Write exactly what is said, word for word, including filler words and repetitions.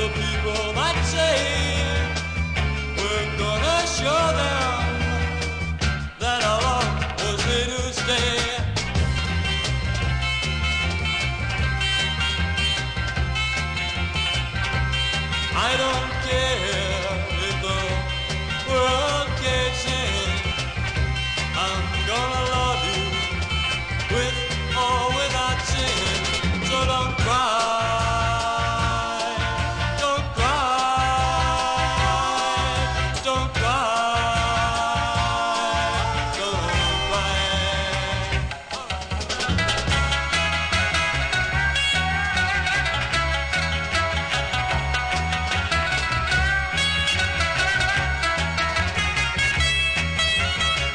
the people that say we're gonna show them that our love was here to stay. I don't care